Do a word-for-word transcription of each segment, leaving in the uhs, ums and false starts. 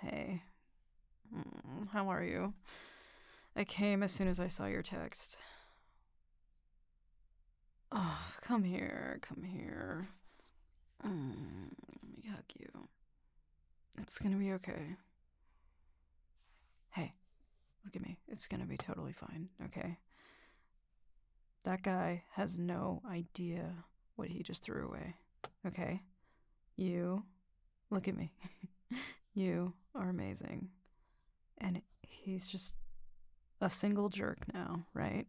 Hey. Mm, how are you? I came as soon as I saw your text. Oh, come here, come here. Mm, let me hug you. It's gonna be okay. Hey, look at me. It's gonna be totally fine, okay? That guy has no idea what he just threw away, okay? You, look at me. You are amazing. And he's just a single jerk now, right?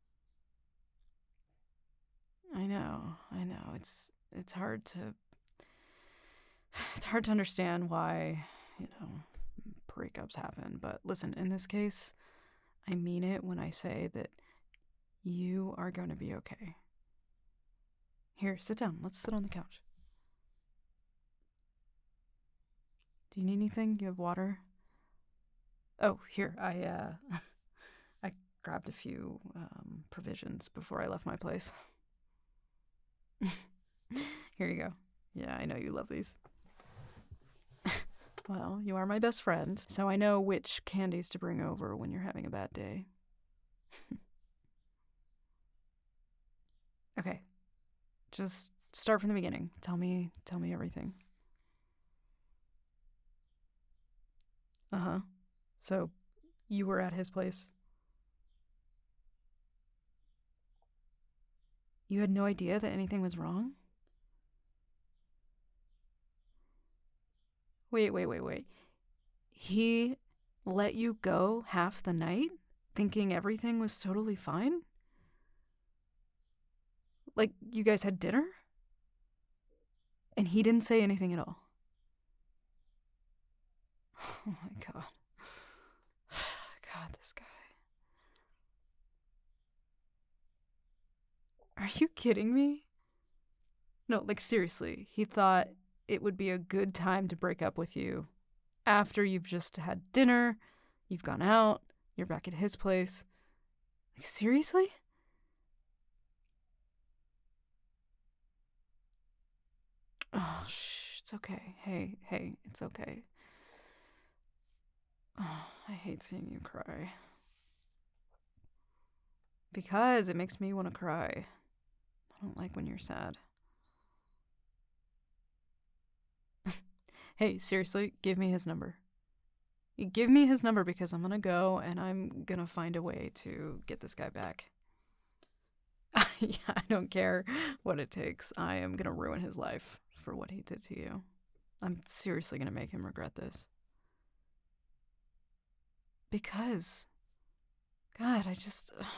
I know, I know. It's it's hard to it's hard to understand why, you know, breakups happen. But listen, in this case, I mean it when I say that you are going to be okay. Here, sit down. Let's sit on the couch. Do you need anything? You have water? Oh, here. I uh I grabbed a few um, provisions before I left my place. Here you go. Yeah, I know you love these. Well, you are my best friend, so I know which candies to bring over when you're having a bad day. Okay, just start from the beginning. Tell me, tell me everything. Uh huh. So, you were at his place. You had no idea that anything was wrong? Wait, wait, wait, wait. He let you go half the night, thinking everything was totally fine? Like, you guys had dinner? And he didn't say anything at all? Oh my god. God, this guy. Are you kidding me? No, like seriously, he thought it would be a good time to break up with you after you've just had dinner, you've gone out, you're back at his place. Like, seriously? Oh, shh, it's okay. Hey, hey, it's okay. Oh, I hate seeing you cry. Because it makes me want to cry. I don't like when you're sad. Hey, seriously, give me his number. Give me his number because I'm gonna go and I'm gonna find a way to get this guy back. Yeah, I don't care what it takes. I am gonna ruin his life for what he did to you. I'm seriously gonna make him regret this. Because, God, I just. I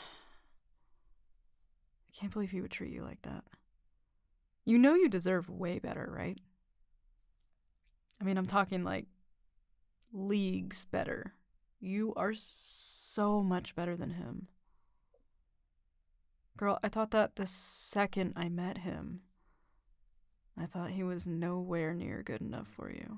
can't believe he would treat you like that. You know you deserve way better, right? I mean, I'm talking like leagues better. You are so much better than him. Girl, I thought that the second I met him. I thought he was nowhere near good enough for you.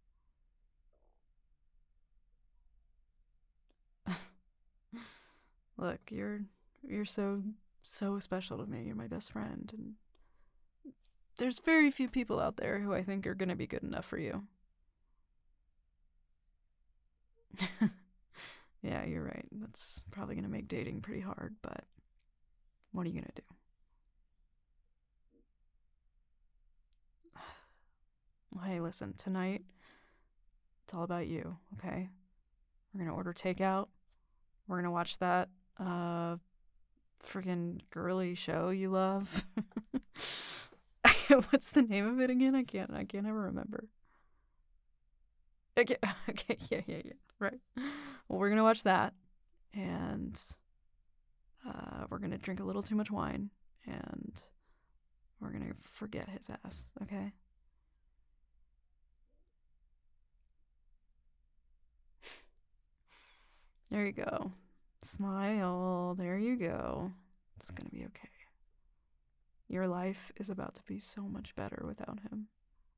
Look, you're you're so so special to me. You're my best friend, and there's very few people out there who I think are going to be good enough for you. Yeah, you're right. That's probably going to make dating pretty hard, but what are you going to do? Well, hey, listen, tonight it's all about you, okay? We're going to order takeout. We're going to watch that uh friggin' girly show you love. What's the name of it again? I can't I can't ever remember. Okay, okay, yeah, yeah, yeah. Right. Well, we're gonna watch that, and uh, we're gonna drink a little too much wine, and we're gonna forget his ass. Okay. There you go. Smile. There you go. It's gonna be okay. Your life is about to be so much better without him.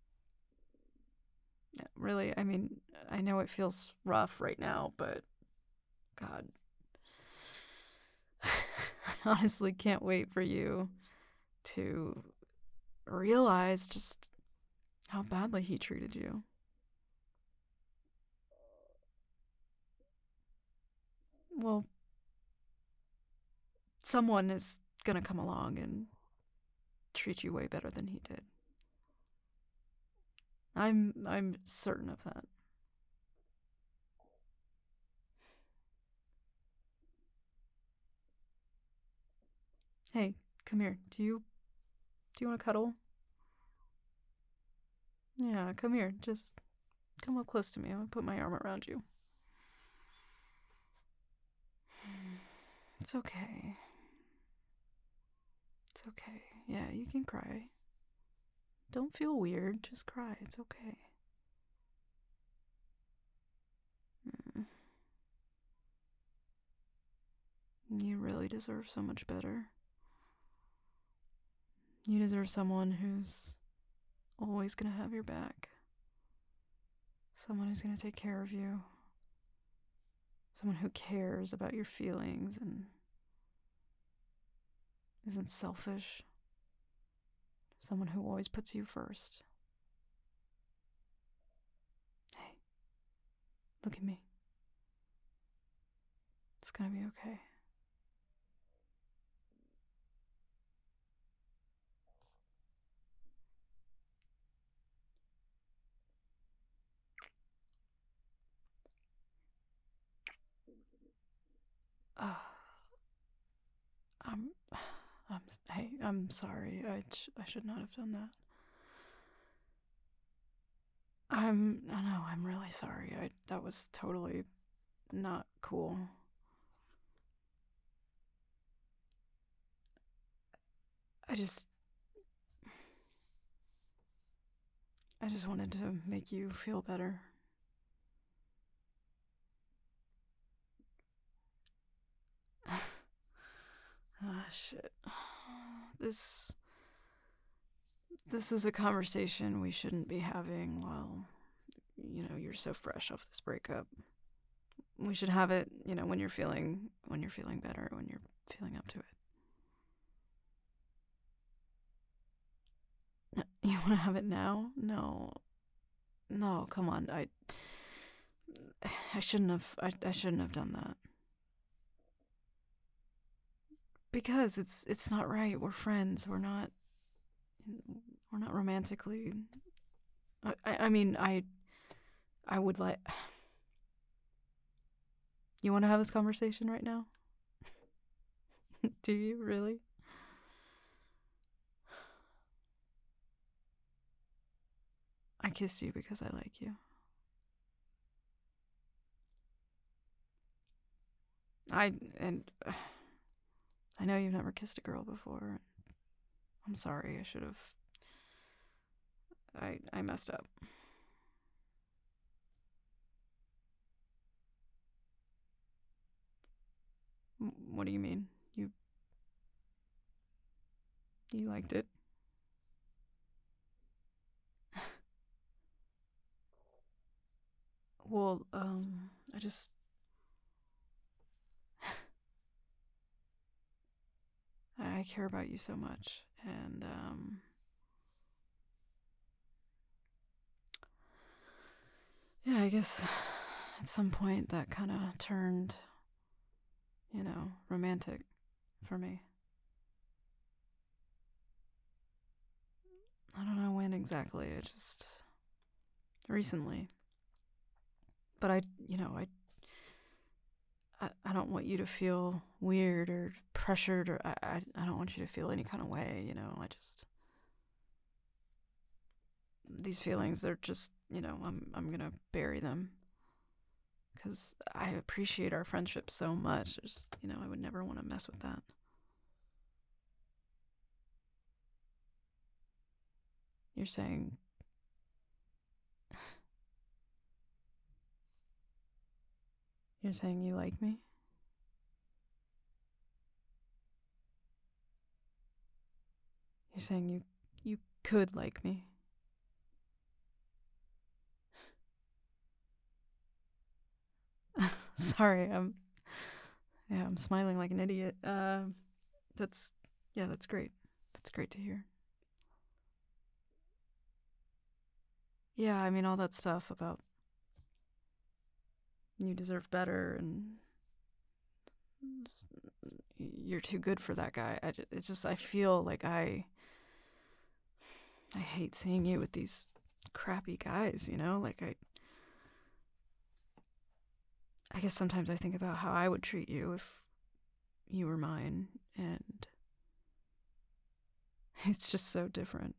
Yeah, really, I mean, I know it feels rough right now, but God, I honestly can't wait for you to realize just how badly he treated you. Well, someone is gonna come along and treat you way better than he did. I'm I'm certain of that. Hey, come here. Do you do you want to cuddle? Yeah, come here. Just come up close to me. I'm gonna put my arm around you. It's okay. It's okay. Yeah, you can cry. Don't feel weird. Just cry. It's okay. Mm. You really deserve so much better. You deserve someone who's always gonna have your back. Someone who's gonna take care of you. Someone who cares about your feelings and isn't selfish. Someone who always puts you first. Hey, look at me. It's gonna be okay. Uh, I'm, I'm, hey, I'm sorry. I, sh- I should not have done that. I'm, I know, I'm really sorry. I, that was totally not cool. I just, I just wanted to make you feel better. Ah, shit. This, this is a conversation we shouldn't be having while, you know, you're so fresh off this breakup. We should have it, you know, when you're feeling, when you're feeling better, when you're feeling up to it. You want to have it now? No, no, come on. I, I shouldn't have. I, I shouldn't have done that. Because it's it's not right. We're friends. We're not. We're not romantically. I, I, I mean, I, I would like. You want to have this conversation right now? Do you really? I kissed you because I like you. I and uh, I know you've never kissed a girl before. I'm sorry. I should have. I I messed up. What do you mean? You you liked it? Well, um, I just I care about you so much, and um, yeah, I guess at some point that kind of turned, you know, romantic for me. I don't know when exactly. I just recently, but I, you know, I I, I don't want you to feel weird or pressured, or I, I I don't want you to feel any kind of way, you know. I just these feelings, they're just, you know, I'm I'm gonna bury them because I appreciate our friendship so much. Just, you know, I would never want to mess with that. You're saying you're saying you like me? You're saying you you could like me? Sorry, I'm yeah, I'm smiling like an idiot. Uh, that's yeah, that's great. That's great to hear. Yeah, I mean all that stuff about you deserve better and you're too good for that guy. I just, it's just, I feel like I, I hate seeing you with these crappy guys, you know? Like, I, I guess sometimes I think about how I would treat you if you were mine, and it's just so different.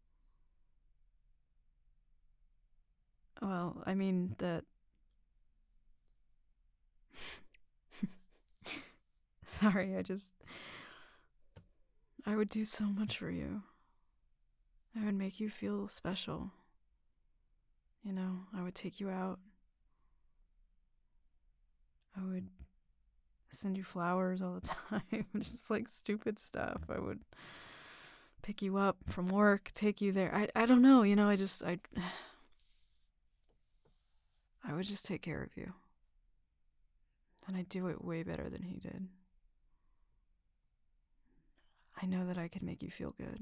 Well, I mean that. Sorry, I just. I would do so much for you. I would make you feel special. You know, I would take you out. I would send you flowers all the time, just like stupid stuff. I would pick you up from work, take you there. I I don't know, you know, I just I I would just take care of you. And I'd do it way better than he did. I know that I could make you feel good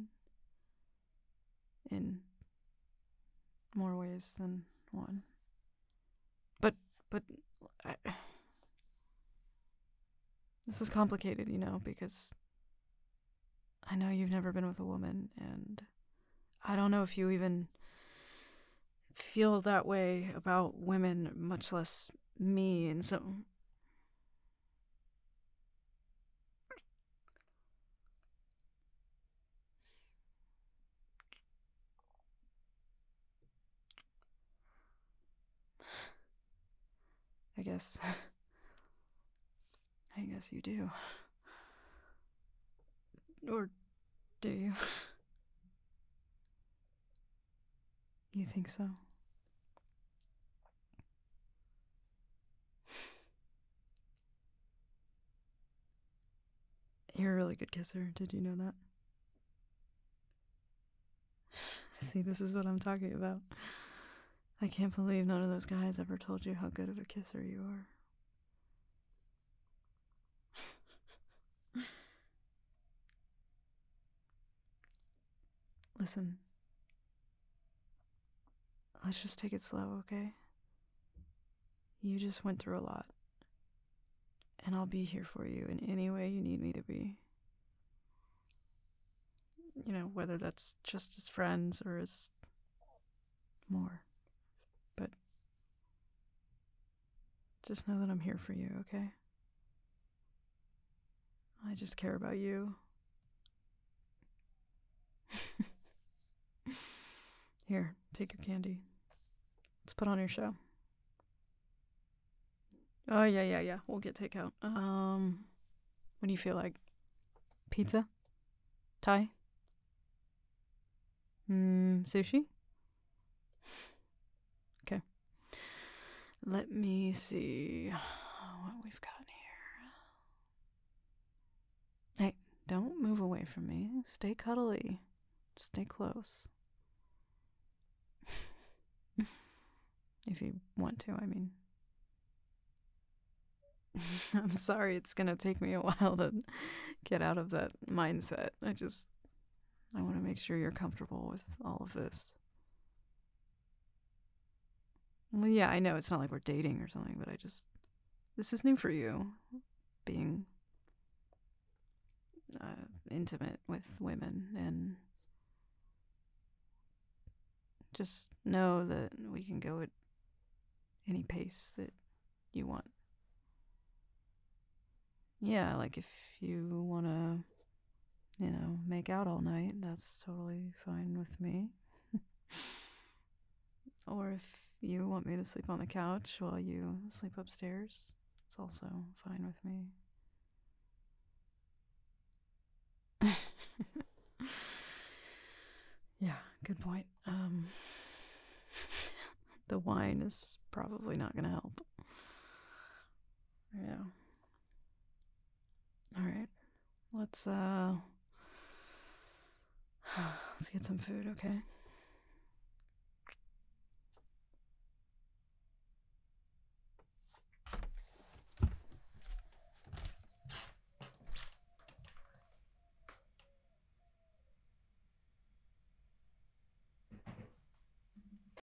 in more ways than one. But but I, this is complicated, you know, because I know you've never been with a woman, and I don't know if you even feel that way about women, much less me, and so I guess I guess you do. Or do you? You think so? You're a really good kisser. Did you know that? See, this is what I'm talking about. I can't believe none of those guys ever told you how good of a kisser you are. Listen, let's just take it slow, okay? You just went through a lot, and I'll be here for you in any way you need me to be. You know, whether that's just as friends or as more. But just know that I'm here for you, okay? I just care about you. Here, take your candy. Let's put on your show. Oh, yeah, yeah, yeah. We'll get takeout. Um, what do you feel like? Pizza? Thai? Mm, sushi? Okay. Let me see what we've got here. Hey, don't move away from me. Stay cuddly. Stay close. If you want to, I mean. I'm sorry, it's gonna take me a while to get out of that mindset. I just, I want to make sure you're comfortable with all of this. Well, yeah, I know it's not like we're dating or something, but I just, this is new for you, being uh, intimate with women, and just know that we can go at any pace that you want. Yeah, like if you want to, you know, make out all night, that's totally fine with me. Or if you want me to sleep on the couch while you sleep upstairs, it's also fine with me. Yeah, good point. Um, the wine is probably not going to help. Yeah. All right. Let's uh let's get some food, okay?